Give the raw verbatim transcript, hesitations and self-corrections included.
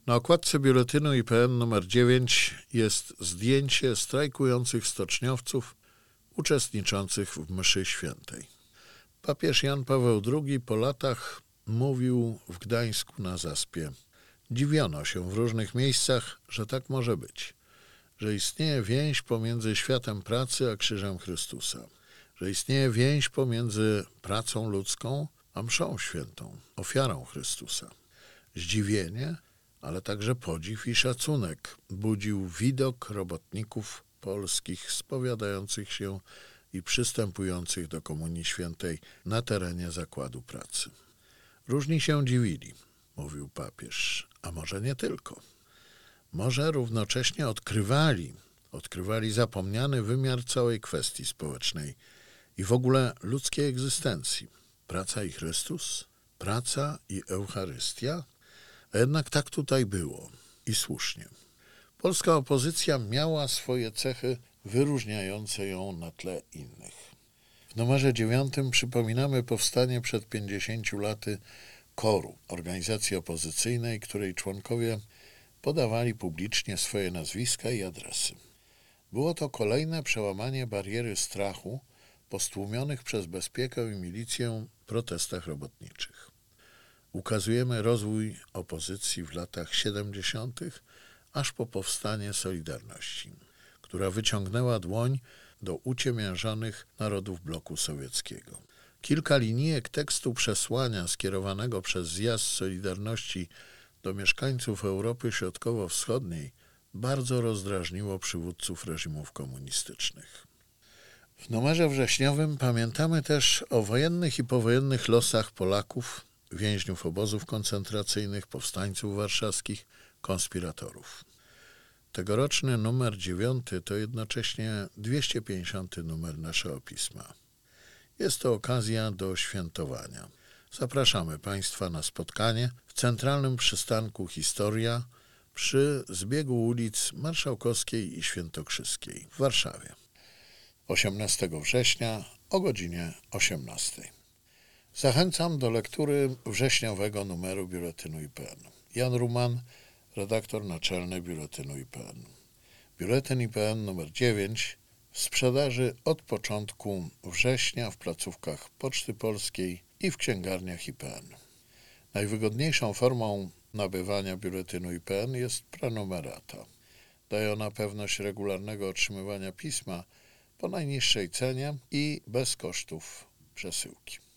Na okładce biuletynu I P N numer dziewięć jest zdjęcie strajkujących stoczniowców uczestniczących w mszy świętej. Papież Jan Paweł drugi po latach mówił w Gdańsku na Zaspie. Dziwiono się w różnych miejscach, że tak może być, że istnieje więź pomiędzy światem pracy a krzyżem Chrystusa, że istnieje więź pomiędzy pracą ludzką a mszą świętą, ofiarą Chrystusa. Zdziwienie, ale także podziw i szacunek budził widok robotników polskich spowiadających się i przystępujących do Komunii Świętej na terenie zakładu pracy. Różni się dziwili, mówił papież, a może nie tylko. Może równocześnie odkrywali, odkrywali zapomniany wymiar całej kwestii społecznej i w ogóle ludzkiej egzystencji. Praca i Chrystus, praca i Eucharystia, a jednak tak tutaj było i słusznie. Polska opozycja miała swoje cechy wyróżniające ją na tle innych. W numerze dziewiątym przypominamy powstanie przed pięćdziesięciu laty Koru, organizacji opozycyjnej, której członkowie podawali publicznie swoje nazwiska i adresy. Było to kolejne przełamanie bariery strachu po stłumionych przez bezpiekę i milicję protestach robotniczych. Ukazujemy rozwój opozycji w latach siedemdziesiątych aż po powstanie Solidarności, która wyciągnęła dłoń do uciemiężonych narodów bloku sowieckiego. Kilka linijek tekstu przesłania skierowanego przez zjazd Solidarności do mieszkańców Europy Środkowo-Wschodniej bardzo rozdrażniło przywódców reżimów komunistycznych. W numerze wrześniowym pamiętamy też o wojennych i powojennych losach Polaków, więźniów obozów koncentracyjnych, powstańców warszawskich, konspiratorów. Tegoroczny numer dziewiąty to jednocześnie dwieście pięćdziesiąty numer naszego pisma. Jest to okazja do świętowania. Zapraszamy Państwa na spotkanie w centralnym przystanku Historia przy zbiegu ulic Marszałkowskiej i Świętokrzyskiej w Warszawie. osiemnastego września o godzinie osiemnastej. Zachęcam do lektury wrześniowego numeru Biuletynu I P N. Jan Ruman, redaktor naczelny Biuletynu I P N. Biuletyn I P N numer dziewięć w sprzedaży od początku września w placówkach Poczty Polskiej i w księgarniach I P N. Najwygodniejszą formą nabywania Biuletynu I P N jest prenumerata. Daje ona pewność regularnego otrzymywania pisma po najniższej cenie i bez kosztów przesyłki.